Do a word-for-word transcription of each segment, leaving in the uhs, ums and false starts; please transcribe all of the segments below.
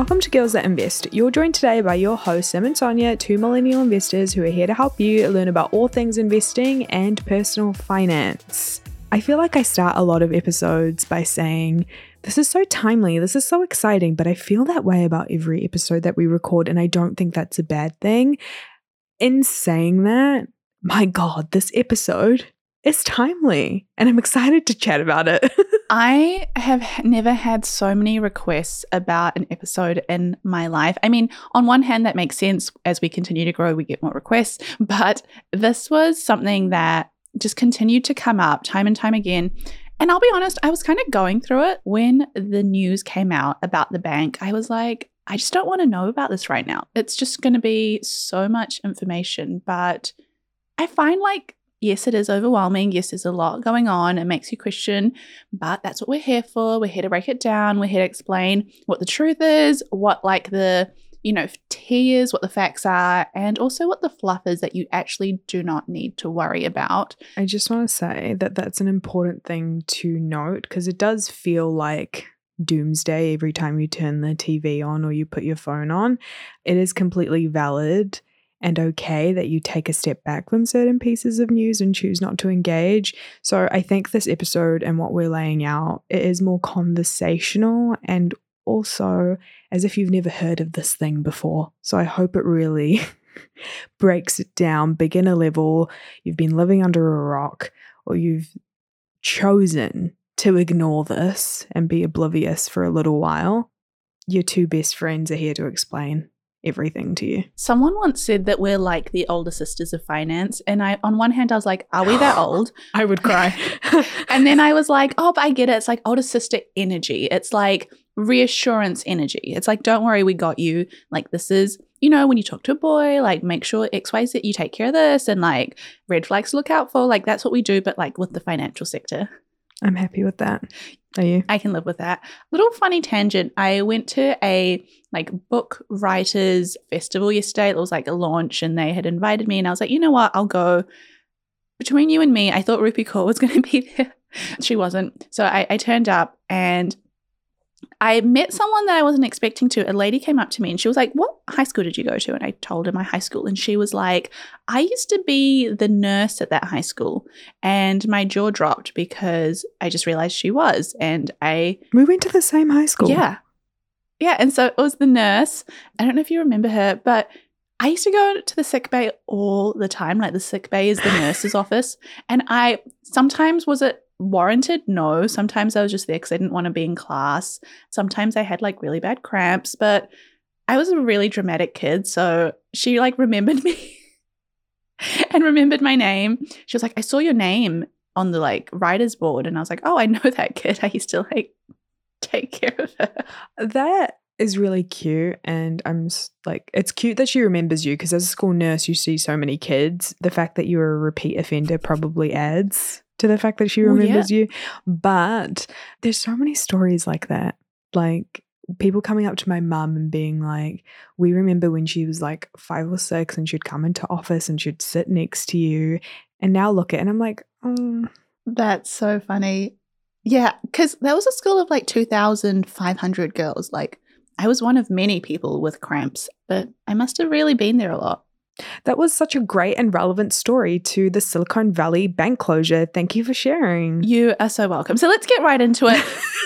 Welcome to Girls That Invest. You're joined today by your hosts, Sim and Sonia, two millennial investors who are here to help you learn about all things investing and personal finance. I feel like I start a lot of episodes by saying, this is so timely, this is so exciting, but I feel that way about every episode that we record, and I don't think that's a bad thing. In saying that, my God, this episode is timely, and I'm excited to chat about it. I have never had so many requests about an episode in my life. I mean, on one hand, that makes sense. As we continue to grow, we get more requests. But this was something that just continued to come up time and time again. And I'll be honest, I was kind of going through it when the news came out about the bank. I was like, I just don't want to know about this right now. It's just going to be so much information. But I find like, yes, it is overwhelming. Yes, there's a lot going on. It makes you question, but that's what we're here for. We're here to break it down. We're here to explain what the truth is, what like the, you know, tea is, what the facts are, and also what the fluff is that you actually do not need to worry about. I just want to say that that's an important thing to note, because it does feel like doomsday every time you turn the T V on or you put your phone on. It is completely valid and okay that you take a step back from certain pieces of news and choose not to engage. So I think this episode and what we're laying out, it is more conversational and also as if you've never heard of this thing before. So I hope it really breaks it down, beginner level. You've been living under a rock, or you've chosen to ignore this and be oblivious for a little while. Your two best friends are here to explain everything to you. Someone once said that we're like the older sisters of finance. And I, on one hand, I was like, are we that old? I would cry. And then I was like, oh, but I get it. It's like older sister energy. It's like reassurance energy. It's like, don't worry, we got you. Like this is, you know, when you talk to a boy, like make sure X, Y, Z, you take care of this, and like red flags to look out for. Like that's what we do, but like with the financial sector. I'm happy with that. Are you? I can live with that. Little funny tangent. I went to a like book writers festival yesterday. It was like a launch and they had invited me and I was like, you know what? I'll go. Between you and me, I thought Rupi Kaur was going to be there. She wasn't. So I, I turned up and I met someone that I wasn't expecting to. A lady came up to me and she was like, what high school did you go to? And I told her my high school. And she was like, I used to be the nurse at that high school. And my jaw dropped because I just realized she was. And I... We went to the same high school. Yeah. Yeah. And so it was the nurse. I don't know if you remember her, but I used to go to the sick bay all the time. Like the sick bay is the nurse's office. And I sometimes was it warranted? No. Sometimes I was just there because I didn't want to be in class. Sometimes I had like really bad cramps, but I was a really dramatic kid. So she like remembered me and remembered my name. She was like, I saw your name on the like writer's board. And I was like, oh, I know that kid. I used to like take care of her. That is really cute. And I'm like, it's cute that she remembers you, because as a school nurse, you see so many kids. The fact that you're a repeat offender probably adds to the fact that she remembers oh, yeah. you. But there's so many stories like that. Like people coming up to my mum and being like, we remember when she was like five or six and she'd come into office and she'd sit next to you. And now look at it. And I'm like, oh. That's so funny. Yeah, because that was a school of like two thousand five hundred girls. Like I was one of many people with cramps, but I must have really been there a lot. That was such a great and relevant story to the Silicon Valley bank closure. Thank you for sharing. You are so welcome. So let's get right into it.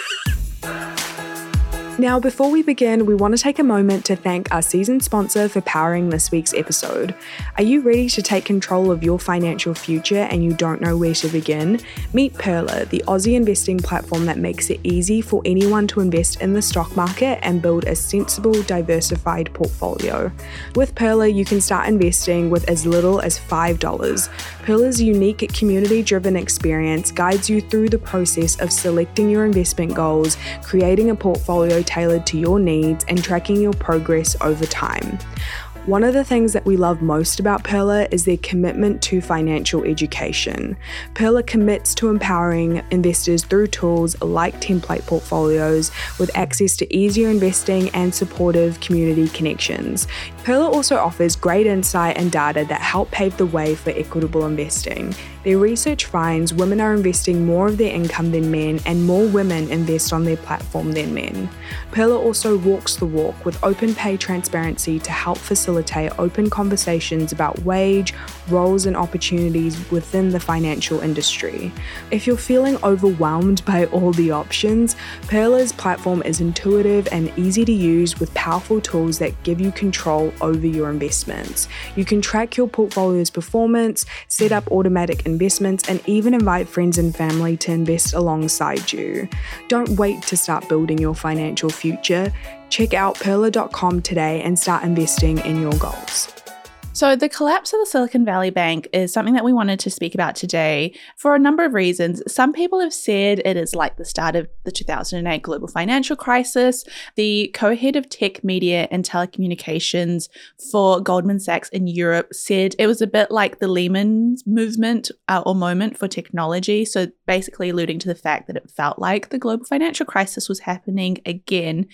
Now, before we begin, we want to take a moment to thank our season sponsor for powering this week's episode. Are you ready to take control of your financial future and you don't know where to begin? Meet Pearler, the Aussie investing platform that makes it easy for anyone to invest in the stock market and build a sensible, diversified portfolio. With Pearler, you can start investing with as little as five dollars. Pearler's unique community-driven experience guides you through the process of selecting your investment goals, creating a portfolio tailored to your needs, and tracking your progress over time. One of the things that we love most about Pearler is their commitment to financial education. Pearler commits to empowering investors through tools like template portfolios with access to easier investing and supportive community connections. Pearler also offers great insight and data that help pave the way for equitable investing. Their research finds women are investing more of their income than men, and more women invest on their platform than men. Pearler also walks the walk with open pay transparency to help facilitate open conversations about wage, roles, and opportunities within the financial industry. If you're feeling overwhelmed by all the options, Pearler's platform is intuitive and easy to use with powerful tools that give you control over your investments. You can track your portfolio's performance, set up automatic investments, and even invite friends and family to invest alongside you. Don't wait to start building your financial future. Check out pearler dot com today and start investing in your goals. So the collapse of the Silicon Valley Bank is something that we wanted to speak about today for a number of reasons. Some people have said it is like the start of the two thousand eight global financial crisis. The co-head of tech, media, and telecommunications for Goldman Sachs in Europe said it was a bit like the Lehman movement uh, or moment for technology. So basically alluding to the fact that it felt like the global financial crisis was happening again.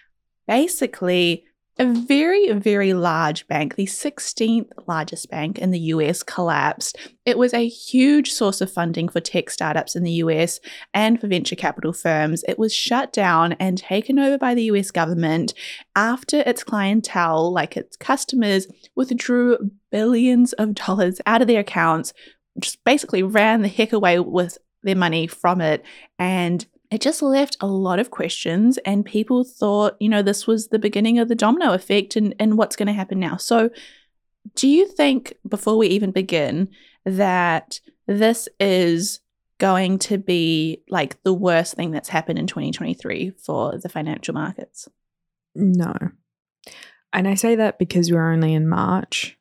Basically, a very, very large bank, the sixteenth largest bank in the U S, collapsed. It was a huge source of funding for tech startups in the U S and for venture capital firms. It was shut down and taken over by the U S government after its clientele, like its customers, withdrew billions of dollars out of their accounts, just basically ran the heck away with their money from it. And it just left a lot of questions, and people thought, you know, this was the beginning of the domino effect and, and what's going to happen now. So do you think, before we even begin, that this is going to be like the worst thing that's happened in twenty twenty-three for the financial markets? No. And I say that because we're only in March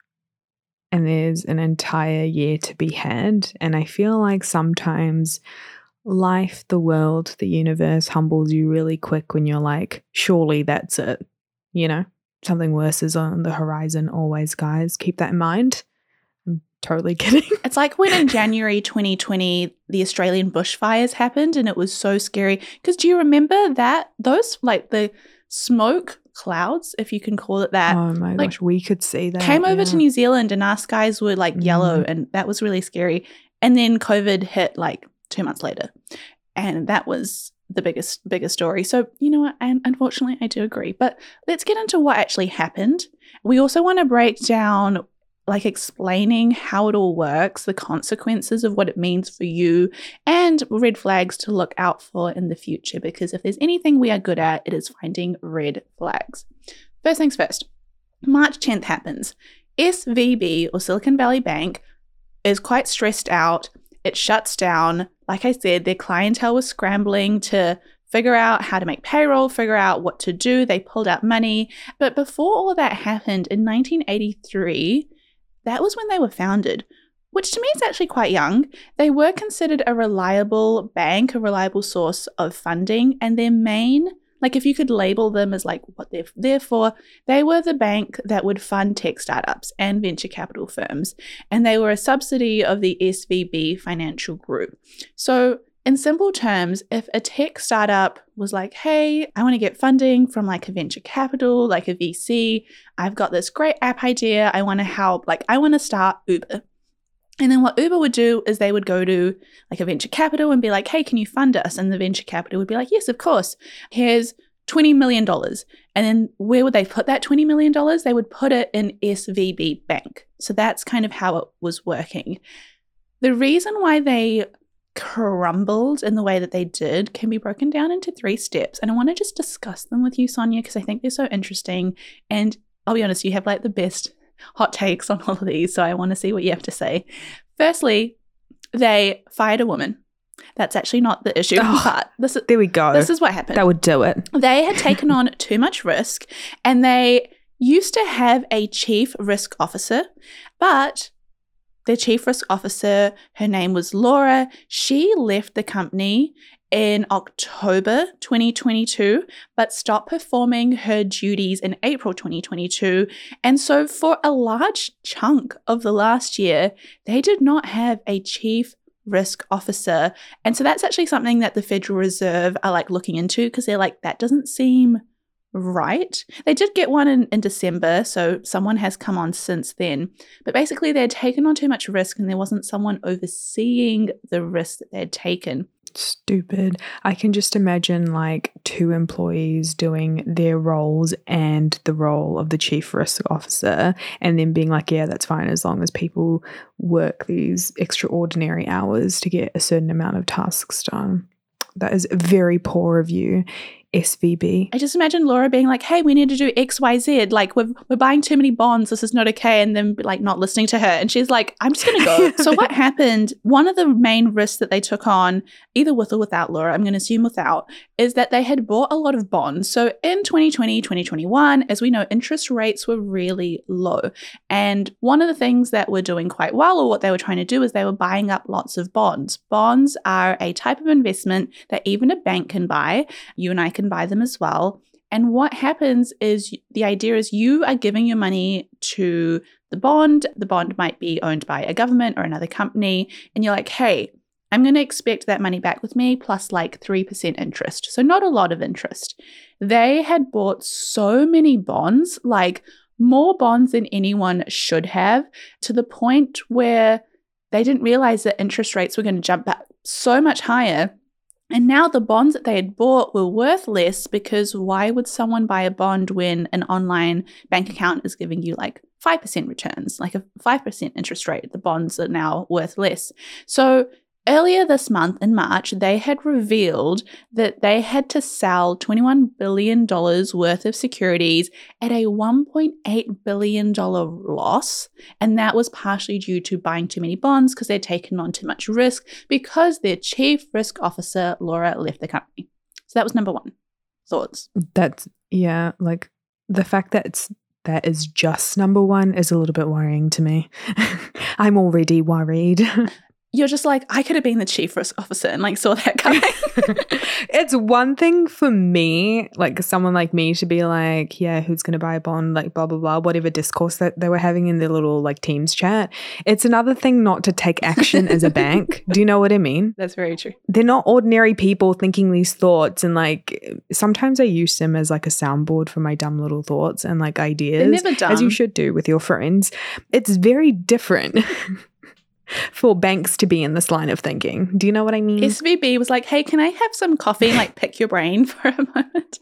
and there's an entire year to be had. And I feel like sometimes life, the world, the universe humbles you really quick when you're like, surely that's it. You know, something worse is on the horizon always, guys. Keep that in mind. I'm totally kidding. It's like when in January twenty twenty, the Australian bushfires happened, and it was so scary. Because do you remember that? Those, like the smoke clouds, if you can call it that. Oh my like, gosh, we could see that. Came over yeah. to New Zealand, and our skies were like yellow, mm. and that was really scary. And then COVID hit like two months later. And that was the biggest, biggest story. So, you know what? And unfortunately, I do agree. But let's get into what actually happened. We also want to break down, like explaining how it all works, the consequences of what it means for you, and red flags to look out for in the future. Because if there's anything we are good at, it is finding red flags. First things first, March tenth happens. S V B, or Silicon Valley Bank, is quite stressed out. It shuts down. Like I said, their clientele was scrambling to figure out how to make payroll, figure out what to do. They pulled out money. But before all of that happened, in nineteen eighty-three, that was when they were founded, which to me is actually quite young. They were considered a reliable bank, a reliable source of funding, and their main, like if you could label them as like what they're there for, they were the bank that would fund tech startups and venture capital firms. And they were a subsidy of the S V B Financial Group. So in simple terms, if a tech startup was like, hey, I want to get funding from like a venture capital, like a V C, I've got this great app idea, I want to help, like I want to start Uber. And then what Uber would do is they would go to like a venture capital and be like, hey, can you fund us? And the venture capital would be like, yes, of course. Here's twenty million dollars. And then where would they put that twenty million dollars? They would put it in S V B Bank. So that's kind of how it was working. The reason why they crumbled in the way that they did can be broken down into three steps. And I want to just discuss them with you, Sonia, because I think they're so interesting. And I'll be honest, you have like the best hot takes on all of these, so I want to see what you have to say. Firstly, they fired a woman. That's actually not the issue. Oh, but this is, there we go. This is what happened. That would do it. They had taken on too much risk, and they used to have a chief risk officer, but their chief risk officer, her name was Laura. She left the company in October twenty twenty-two, but stopped performing her duties in April twenty twenty-two. And so for a large chunk of the last year, they did not have a chief risk officer. And so that's actually something that the Federal Reserve are like looking into, because they're like, that doesn't seem right. They did get one in, in December, so someone has come on since then. But basically, they had taken on too much risk and there wasn't someone overseeing the risk that they had taken. Stupid. I can just imagine like two employees doing their roles and the role of the chief risk officer and then being like, yeah, that's fine as long as people work these extraordinary hours to get a certain amount of tasks done. That is very poor of you, S V B. I just imagine Laura being like, hey, we need to do X, Y, Z. Like, we're, we're buying too many bonds. This is not okay. And then, like, not listening to her. And she's like, I'm just going to go. So what happened, one of the main risks that they took on, either with or without Laura, I'm going to assume without, is that they had bought a lot of bonds. So in twenty twenty, twenty twenty-one, as we know, interest rates were really low. And one of the things that were doing quite well, or what they were trying to do, is they were buying up lots of bonds. Bonds are a type of investment that even a bank can buy. You and I can buy them as well. And what happens is the idea is you are giving your money to the bond. The bond might be owned by a government or another company. And you're like, hey, I'm going to expect that money back with me plus like three percent interest. So not a lot of interest. They had bought so many bonds, like more bonds than anyone should have, to the point where they didn't realize that interest rates were going to jump back so much higher. And now the bonds that they had bought were worth less, because why would someone buy a bond when an online bank account is giving you like five percent returns, like a five percent interest rate? The bonds are now worth less. So earlier this month in March, they had revealed that they had to sell twenty-one billion dollars worth of securities at a one point eight billion dollars loss. And that was partially due to buying too many bonds because they'd taken on too much risk because their chief risk officer, Laura, left the company. So that was number one. Thoughts? That's, yeah, like the fact that it's that is just number one is a little bit worrying to me. I'm already worried. You're just like, I could have been the chief risk officer and like saw that coming. It's one thing for me, like someone like me, to be like, yeah, who's going to buy a bond, like blah, blah, blah, whatever discourse that they were having in their little like Teams chat. It's another thing not to take action as a bank. Do you know what I mean? That's very true. They're not ordinary people thinking these thoughts. And like, sometimes I use them as like a soundboard for my dumb little thoughts and like ideas. They're never dumb. As you should do with your friends. It's very different for banks to be in this line of thinking. Do you know what I mean? S V B was like, hey, can I have some coffee and like pick your brain for a moment?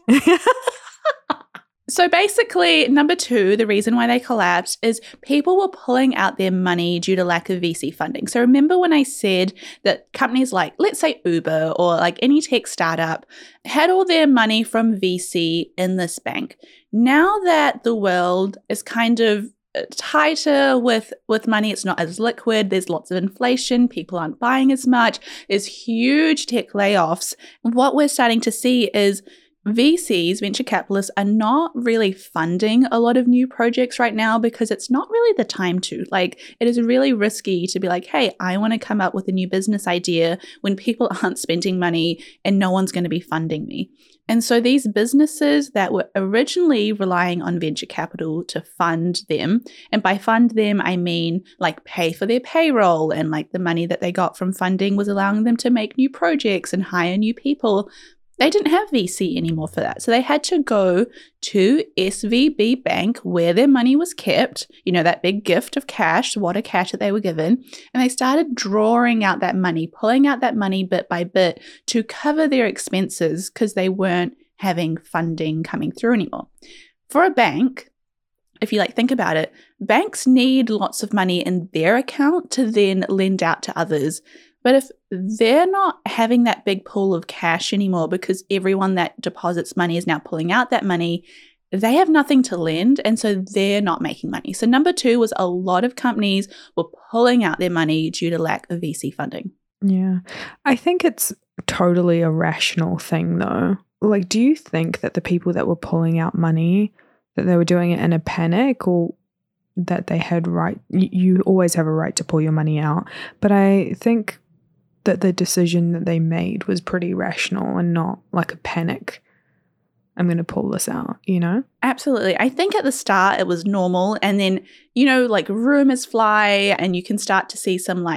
So basically, number two, the reason why they collapsed is people were pulling out their money due to lack of V C funding. So remember when I said that companies like, let's say Uber or like any tech startup had all their money from V C in this bank. Now that the world is kind of tighter with with money, it's not as liquid, there's lots of inflation, people aren't buying as much, there's huge tech layoffs. What we're starting to see is V Cs, venture capitalists, are not really funding a lot of new projects right now because it's not really the time to. Like, it is really risky to be like, hey, I want to come up with a new business idea when people aren't spending money and no one's going to be funding me. And so these businesses that were originally relying on venture capital to fund them, and by fund them, I mean like pay for their payroll, and like the money that they got from funding was allowing them to make new projects and hire new people. They didn't have V C anymore for that. So they had to go to S V B Bank where their money was kept, you know, that big gift of cash, water cash that they were given. And they started drawing out that money, pulling out that money bit by bit to cover their expenses because they weren't having funding coming through anymore. For a bank, if you like think about it, banks need lots of money in their account to then lend out to others. But if they're not having that big pool of cash anymore because everyone that deposits money is now pulling out that money, they have nothing to lend, and so they're not making money. So number two was a lot of companies were pulling out their money due to lack of V C funding. Yeah. I think it's totally a rational thing though. Like, do you think that the people that were pulling out money, that they were doing it in a panic, or that they had right, you always have a right to pull your money out, but I think that the decision that they made was pretty rational and not like a panic, I'm going to pull this out, you know? Absolutely. I think at the start it was normal, and then, you know, like rumors fly and you can start to see some like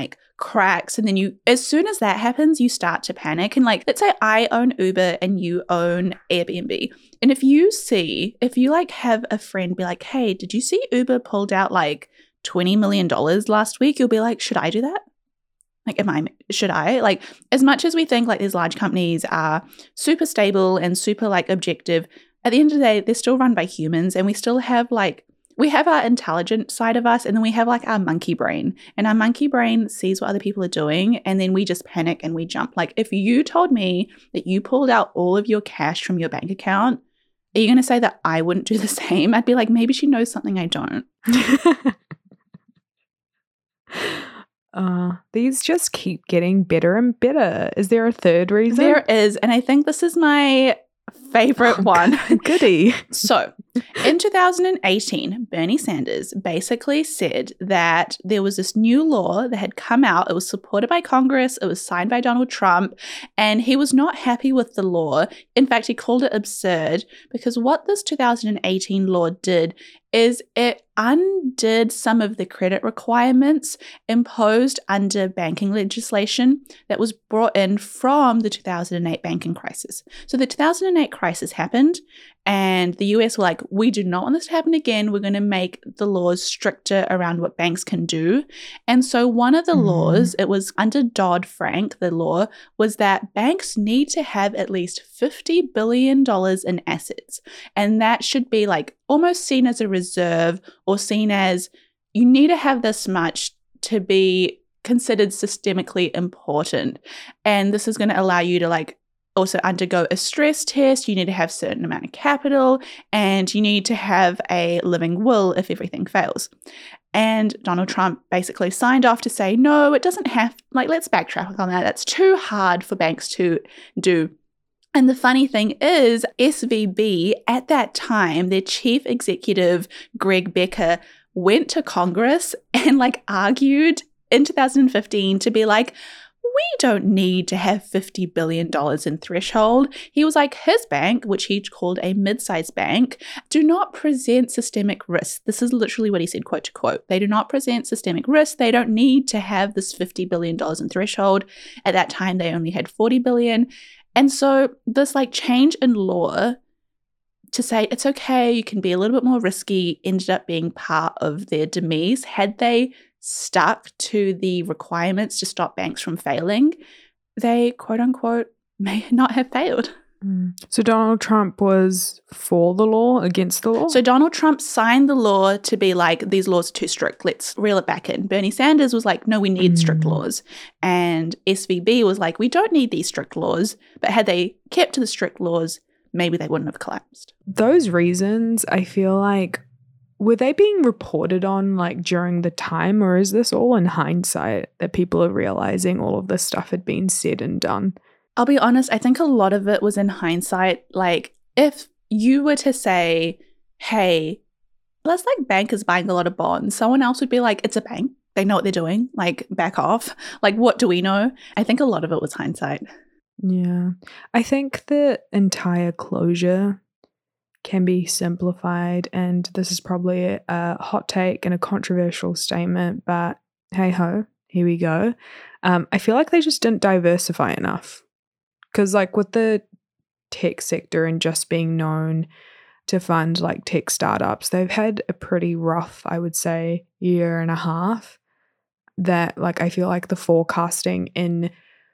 cracks. And then you, as soon as that happens, you start to panic. And like, let's say I own Uber and you own Airbnb. And if you see, if you like have a friend be like, hey, did you see Uber pulled out like twenty million dollars last week? You'll be like, should I do that? Like, am I, should I? Like, as much as we think like these large companies are super stable and super like objective, at the end of the day, they're still run by humans, and we still have like, we have our intelligent side of us, and then we have like our monkey brain, and our monkey brain sees what other people are doing, and then we just panic and we jump. Like, if you told me that you pulled out all of your cash from your bank account, are you going to say that I wouldn't do the same? I'd be like, maybe she knows something I don't. Uh, these just keep getting better and better. Is there a third reason? There is, and I think this is my favorite oh, one. Goody. So, in two thousand eighteen, Bernie Sanders basically said that there was this new law that had come out. It was supported by Congress. It was signed by Donald Trump, and he was not happy with the law. In fact, he called it absurd, because what this two thousand eighteen law did is it undid some of the credit requirements imposed under banking legislation that was brought in from the two thousand eight banking crisis. So the two thousand eight crisis happened, and the U S were like, we do not want this to happen again. We're going to make the laws stricter around what banks can do. And so one of the mm. laws, it was under Dodd-Frank, the law, was that banks need to have at least fifty billion dollars in assets. And that should be like almost seen as a reserve, or seen as you need to have this much to be considered systemically important. And this is going to allow you to like also undergo a stress test. You need to have a certain amount of capital, and you need to have a living will if everything fails. And Donald Trump basically signed off to say, no, it doesn't have, like, let's backtrack on that. That's too hard for banks to do. And the funny thing is, S V B at that time, their chief executive, Greg Becker, went to Congress and like argued in two thousand fifteen to be like, we don't need to have fifty billion dollars in threshold. He was like, his bank, which he called a mid-sized bank, do not present systemic risk. This is literally what he said, quote to quote. They do not present systemic risk. They don't need to have this fifty billion dollars in threshold. At that time, they only had forty billion dollars. And so this like change in law to say it's okay, you can be a little bit more risky, ended up being part of their demise. Had they stuck to the requirements to stop banks from failing, they quote unquote may not have failed. So Donald Trump was for the law, against the law? So Donald Trump signed the law to be like, these laws are too strict, let's reel it back in. Bernie Sanders was like, no, we need mm. strict laws. And S V B was like, we don't need these strict laws. But had they kept to the strict laws, maybe they wouldn't have collapsed. Those reasons, I feel like, were they being reported on like during the time, or is this all in hindsight that people are realizing all of this stuff had been said and done? I'll be honest, I think a lot of it was in hindsight. Like, if you were to say, hey, let's like bankers buying a lot of bonds, someone else would be like, it's a bank. They know what they're doing. Like, back off. Like, what do we know? I think a lot of it was hindsight. Yeah. I think the entire closure can be simplified, and this is probably a, a hot take and a controversial statement, but hey ho, here we go. Um, I feel like they just didn't diversify enough. Because like with the tech sector and just being known to fund like tech startups, they've had a pretty rough, I would say, year and a half that like I feel like the forecasting in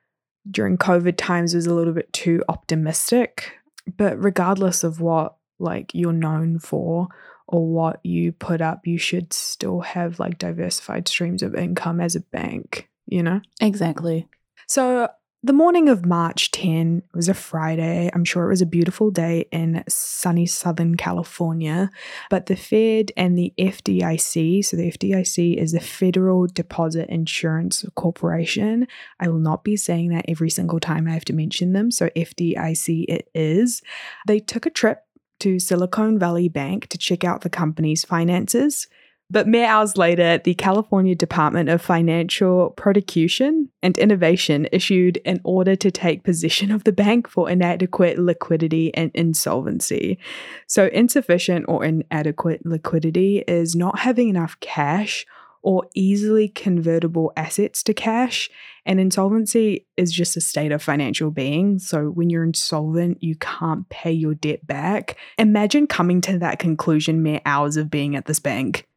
during COVID times was a little bit too optimistic. But regardless of what like you're known for or what you put up, you should still have like diversified streams of income as a bank, you know? Exactly. So the morning of March tenth was a Friday. I'm sure it was a beautiful day in sunny Southern California. But the Fed and the F D I C, so the F D I C is the Federal Deposit Insurance Corporation. I will not be saying that every single time I have to mention them. So F D I C it is. They took a trip to Silicon Valley Bank to check out the company's finances. But mere hours later, the California Department of Financial Prosecution and Innovation issued an order to take possession of the bank for inadequate liquidity and insolvency. So insufficient or inadequate liquidity is not having enough cash or easily convertible assets to cash. And insolvency is just a state of financial being. So when you're insolvent, you can't pay your debt back. Imagine coming to that conclusion mere hours of being at this bank.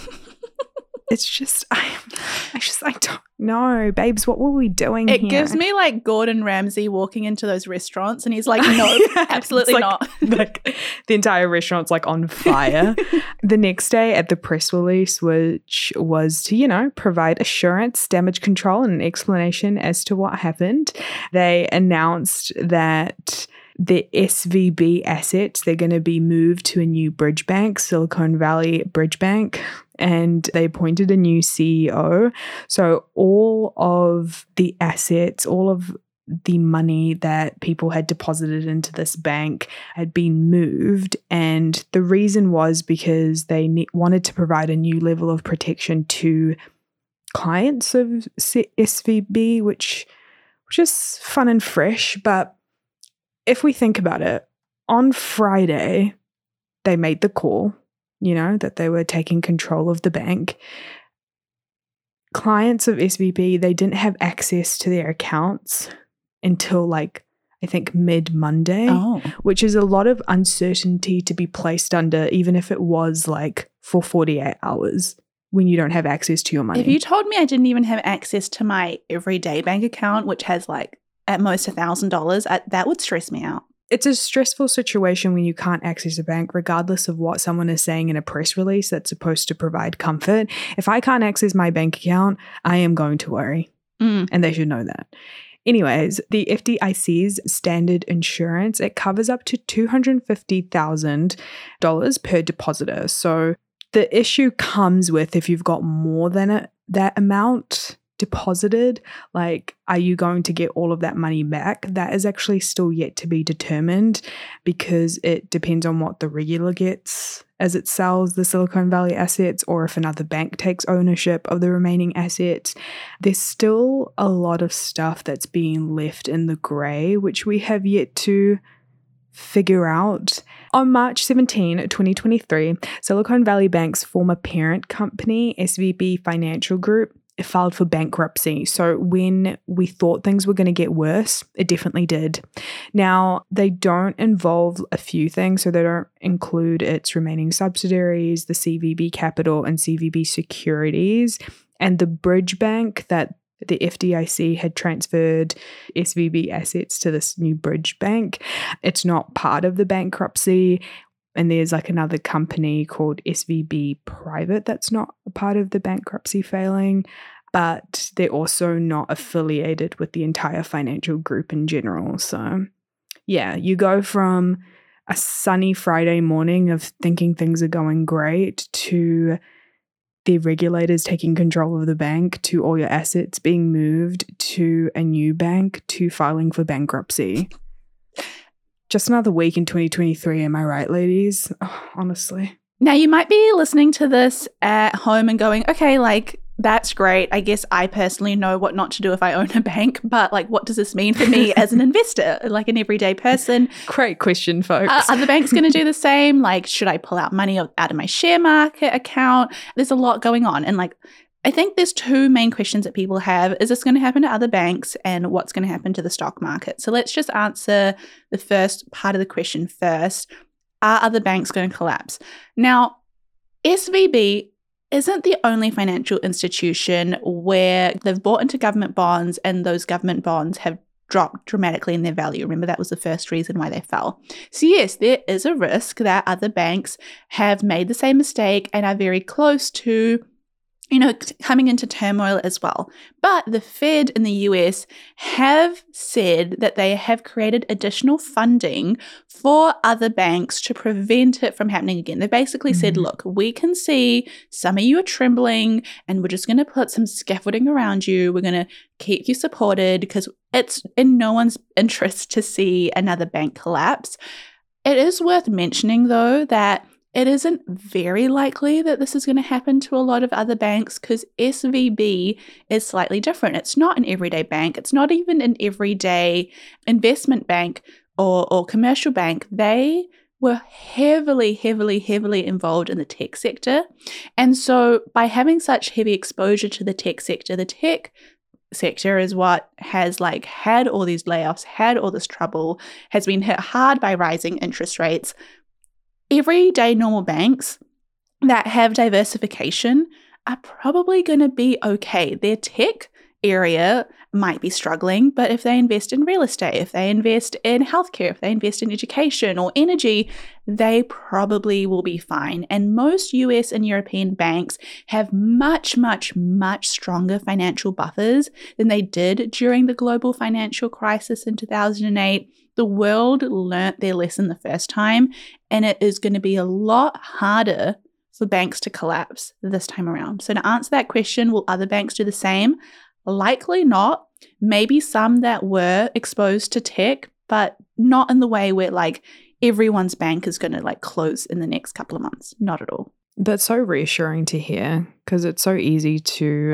It's just, I, I just, I don't know, babes, what were we doing It here? gives me like Gordon Ramsay walking into those restaurants and he's like, no, Yeah, absolutely it's not. like, like the entire restaurant's like on fire. The next day at the press release, which was to, you know, provide assurance, damage control, and an explanation as to what happened, they announced that the S V B assets, they're going to be moved to a new bridge bank, Silicon Valley Bridge Bank, and they appointed a new C E O. So all of the assets, all of the money that people had deposited into this bank had been moved. And the reason was because they ne- wanted to provide a new level of protection to clients of S V B, which was just fun and fresh. But if we think about it, on Friday, they made the call, you know, that they were taking control of the bank. Clients of S V B, they didn't have access to their accounts until like, I think mid-Monday, Oh. which is a lot of uncertainty to be placed under, even if it was like for forty-eight hours when you don't have access to your money. If you told me I didn't even have access to my everyday bank account, which has like at most one thousand dollars, that would stress me out. It's a stressful situation when you can't access a bank, regardless of what someone is saying in a press release that's supposed to provide comfort. If I can't access my bank account, I am going to worry. Mm. And they should know that. Anyways, the F D I C's standard insurance, it covers up to two hundred fifty thousand dollars per depositor. So the issue comes with if you've got more than a, that amount deposited, like, are you going to get all of that money back? That is actually still yet to be determined because it depends on what the regulator gets as it sells the Silicon Valley assets, or if another bank takes ownership of the remaining assets. There's still a lot of stuff that's being left in the grey, which we have yet to figure out. On March seventeenth, twenty twenty-three, Silicon Valley Bank's former parent company, S V B Financial Group, filed for bankruptcy. So when we thought things were going to get worse, it definitely did. Now, they don't involve a few things. So they don't include its remaining subsidiaries, the C V B Capital and C V B Securities, and the bridge bank that the F D I C had transferred S V B assets to this new bridge bank. It's not part of the bankruptcy. And there's like another company called S V B Private that's not a part of the bankruptcy failing, but they're also not affiliated with the entire financial group in general. So yeah, you go from a sunny Friday morning of thinking things are going great to the regulators taking control of the bank, to all your assets being moved to a new bank, to filing for bankruptcy. Just another week in twenty twenty-three, am I right, ladies? Oh, honestly. Now, you might be listening to this at home and going, okay, like, that's great. I guess I personally know what not to do if I own a bank, but like, what does this mean for me as an investor, like an everyday person? Great question, folks. Uh, are the banks going to do the same? Like, should I pull out money out of my share market account? There's a lot going on. And like, I think there's two main questions that people have. Is this going to happen to other banks, and what's going to happen to the stock market? So let's just answer the first part of the question first. Are other banks going to collapse? Now, S V B isn't the only financial institution where they've bought into government bonds and those government bonds have dropped dramatically in their value. Remember, that was the first reason why they fell. So yes, there is a risk that other banks have made the same mistake and are very close to, you know, coming into turmoil as well. But the Fed in the U S have said that they have created additional funding for other banks to prevent it from happening again. They basically mm-hmm. said, look, we can see some of you are trembling and we're just going to put some scaffolding around you. We're going to keep you supported because it's in no one's interest to see another bank collapse. It is worth mentioning, though, that it isn't very likely that this is going to happen to a lot of other banks because S V B is slightly different. It's not an everyday bank. It's not even an everyday investment bank or, or commercial bank. They were heavily, heavily, heavily involved in the tech sector. And so by having such heavy exposure to the tech sector, the tech sector is what has like had all these layoffs, had all this trouble, has been hit hard by rising interest rates. Everyday normal banks that have diversification are probably going to be okay. Their tech area might be struggling, but if they invest in real estate, if they invest in healthcare, if they invest in education or energy, they probably will be fine. And most U S and European banks have much, much, much stronger financial buffers than they did during the global financial crisis in two thousand eight. The world learnt their lesson the first time, and it is going to be a lot harder for banks to collapse this time around. So to answer that question, will other banks do the same? Likely not. Maybe some that were exposed to tech, but not in the way where like everyone's bank is going to like close in the next couple of months. Not at all. That's so reassuring to hear, because it's so easy to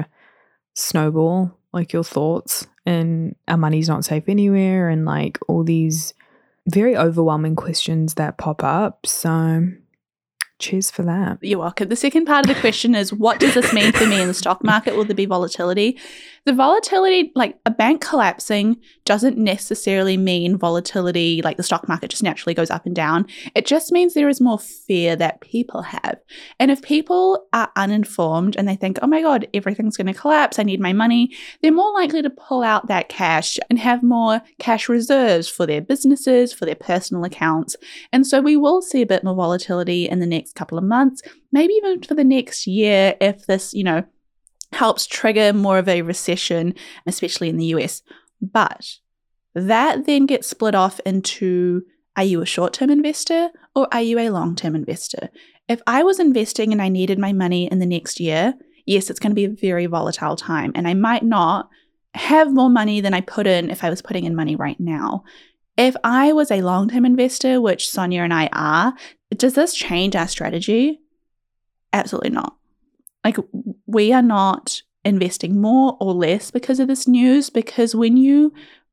snowball like your thoughts and our money's not safe anywhere and like all these very overwhelming questions that pop up. So cheers for that. You're welcome. The second part of the question is, what does this mean for me in the stock market? Will there be volatility? The volatility, like a bank collapsing, doesn't necessarily mean volatility, like the stock market just naturally goes up and down. It just means there is more fear that people have. And if people are uninformed and they think, oh my God, everything's going to collapse, I need my money, they're more likely to pull out that cash and have more cash reserves for their businesses, for their personal accounts. And so we will see a bit more volatility in the next couple of months, maybe even for the next year if this, you know, helps trigger more of a recession, especially in the U S. But that then gets split off into, are you a short-term investor or are you a long-term investor? If I was investing and I needed my money in the next year, yes, it's going to be a very volatile time, and I might not have more money than I put in if I was putting in money right now. If I was a long-term investor, which Sonia and I are, does this change our strategy? Absolutely not. Like, we are not investing more or less because of this news, because when you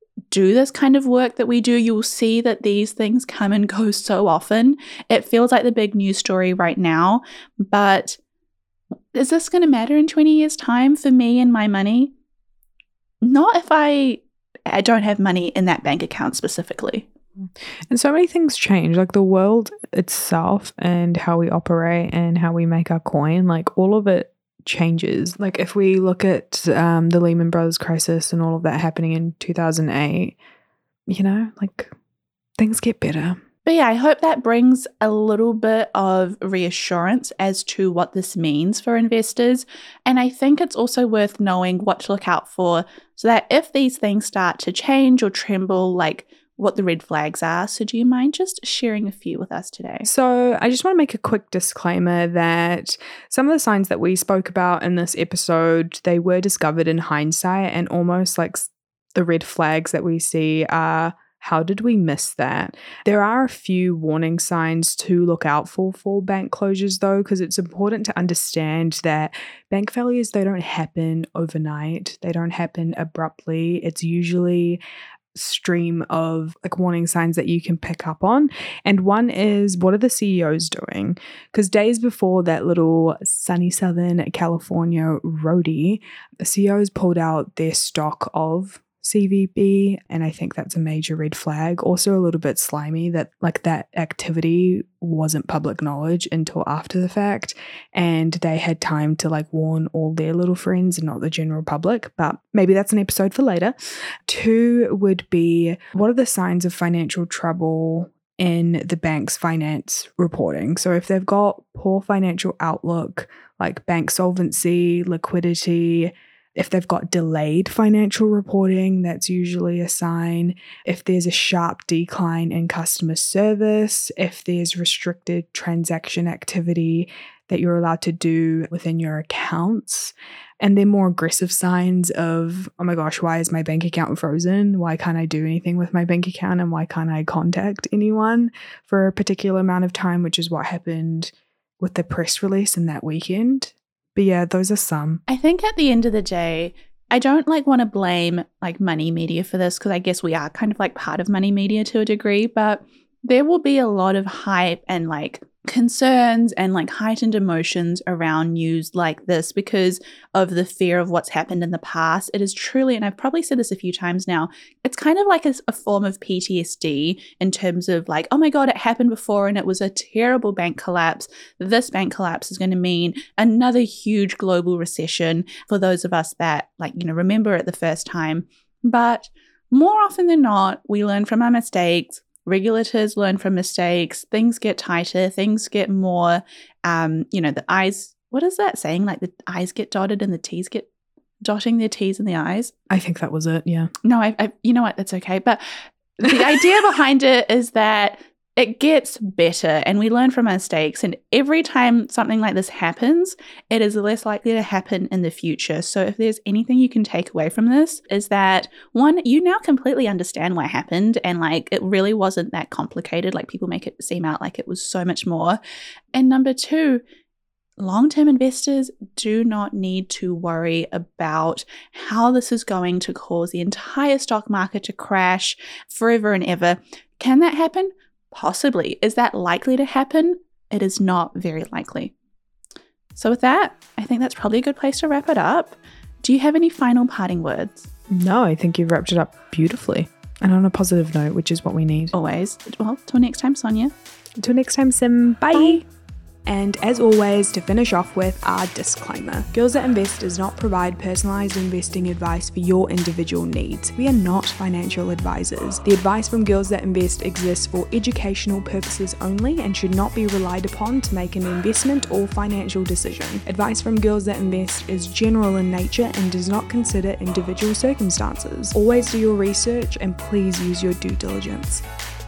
do this kind of work that we do, you'll see that these things come and go so often. It feels like the big news story right now, but is this going to matter in twenty years' time for me and my money? Not if I, I don't have money in that bank account specifically. And so many things change, like the world itself and how we operate and how we make our coin, like all of it changes. Like if we look at um, the Lehman Brothers crisis and all of that happening in two thousand eight, you know, like things get better. But yeah, I hope that brings a little bit of reassurance as to what this means for investors. And I think it's also worth knowing what to look out for so that if these things start to change or tremble, like what the red flags are. So do you mind just sharing a few with us today? So I just want to make a quick disclaimer that some of the signs that we spoke about in this episode, they were discovered in hindsight, and almost like the red flags that we see are, how did we miss that? There are a few warning signs to look out for for bank closures though, because it's important to understand that bank failures, they don't happen overnight. They don't happen abruptly. It's usually stream of like warning signs that you can pick up on. And one is, what are the C E Os doing? Because days before that little sunny Southern California roadie, the C E Os pulled out their stock of C V B, and I think that's a major red flag. Also a little bit slimy that like that activity wasn't public knowledge until after the fact, and they had time to like warn all their little friends and not the general public, but maybe that's an episode for later. Two would be, what are the signs of financial trouble in the bank's finance reporting? So if they've got poor financial outlook, like bank solvency, liquidity, if they've got delayed financial reporting, that's usually a sign. If there's a sharp decline in customer service, if there's restricted transaction activity that you're allowed to do within your accounts, and then more aggressive signs of, oh my gosh, why is my bank account frozen? Why can't I do anything with my bank account? And why can't I contact anyone for a particular amount of time, which is what happened with the press release in that weekend. But yeah, those are some. I think at the end of the day, I don't like want to blame like money media for this, because I guess we are kind of like part of money media to a degree, but there will be a lot of hype and like concerns and like heightened emotions around news like this because of the fear of what's happened in the past. It is truly, and I've probably said this a few times now, it's kind of like a, a form of P T S D in terms of like, oh my God, it happened before and it was a terrible bank collapse. This bank collapse is going to mean another huge global recession for those of us that like, you know, remember it the first time. But more often than not, we learn from our mistakes. Regulators learn from mistakes. Things get tighter. Things get more, um, you know, the I's, what is that saying? Like the I's get dotted and the T's get dotting their T's in the I's. I think that was it. Yeah. No, I, I you know what? That's okay. But the idea behind it is that it gets better and we learn from our mistakes. And every time something like this happens, it is less likely to happen in the future. So if there's anything you can take away from this is that one, you now completely understand what happened and like it really wasn't that complicated. Like people make it seem out like it was so much more. And number two, long-term investors do not need to worry about how this is going to cause the entire stock market to crash forever and ever. Can that happen? Possibly. Is that likely to happen? It is not very likely. So with that, I think that's probably a good place to wrap it up. Do you have any final parting words? No, I think you've wrapped it up beautifully. And on a positive note, which is what we need. Always. Well, till next time, Sonia. Until next time, Sim. Bye. Bye. And as always, to finish off with our disclaimer. Girls That Invest does not provide personalized investing advice for your individual needs. We are not financial advisors. The advice from Girls That Invest exists for educational purposes only and should not be relied upon to make an investment or financial decision. Advice from Girls That Invest is general in nature and does not consider individual circumstances. Always do your research and please use your due diligence.